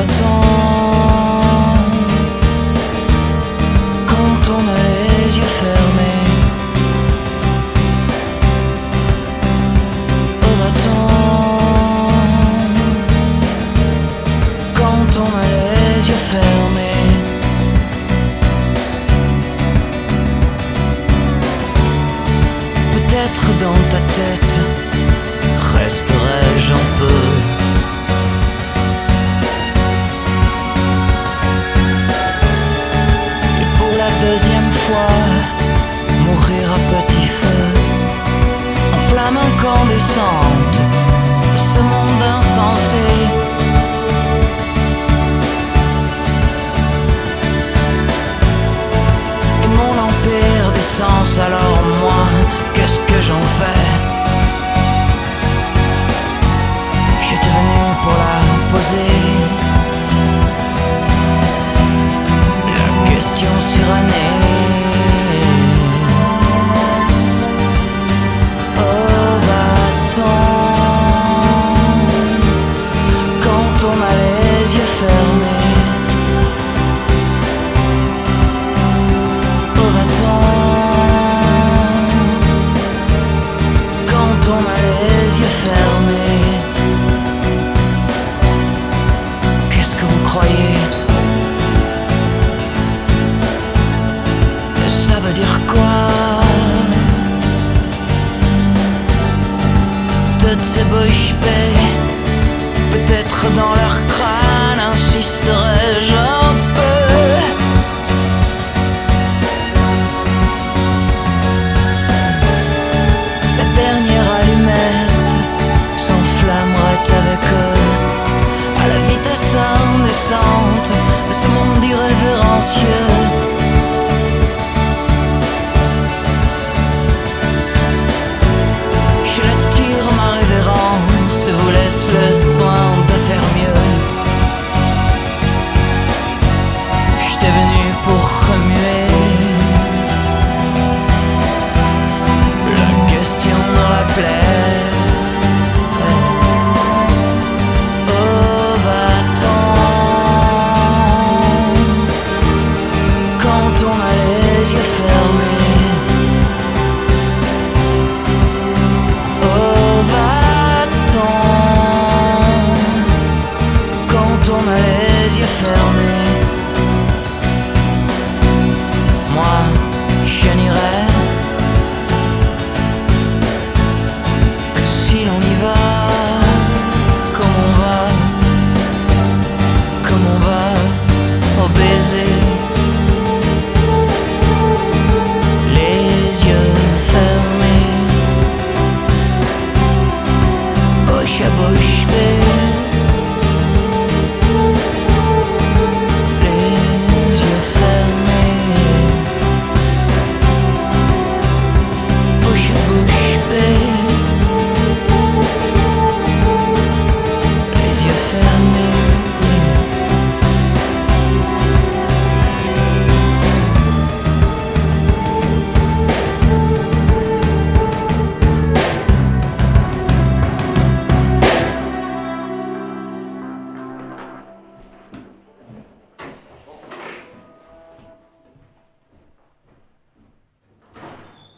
va-t-on quand on a les yeux fermés? Où va-t-on quand on a les yeux fermés? Peut-être dans ta tête resterai-je un peu. Et pour la deuxième fois, mourir à petit feu, en flamme incandescente de ce monde insensé. Et mon empire d'essence, alors moi, qu'est-ce que j'en fais? J'étais venu pour la poser, la question surannée. Où va-t-on quand on a les yeux fermés? Où va-t-on quand on a les yeux fermés? Qu'est-ce que vous croyez? Ça veut dire quoi? Toutes ces bouches bées, peut-être dans leur crâne insisterai-je un peu. La dernière allumette s'enflammerait avec eux, à la vitesse indécente de ce monde irrévérencieux. Je l'attire ma révérence et vous laisse le soin de faire mieux. J'étais venu pour remuer la question dans la plaie. Où va-t-on quand on a les yeux fermés? Où va-t-on quand on a les yeux fermés?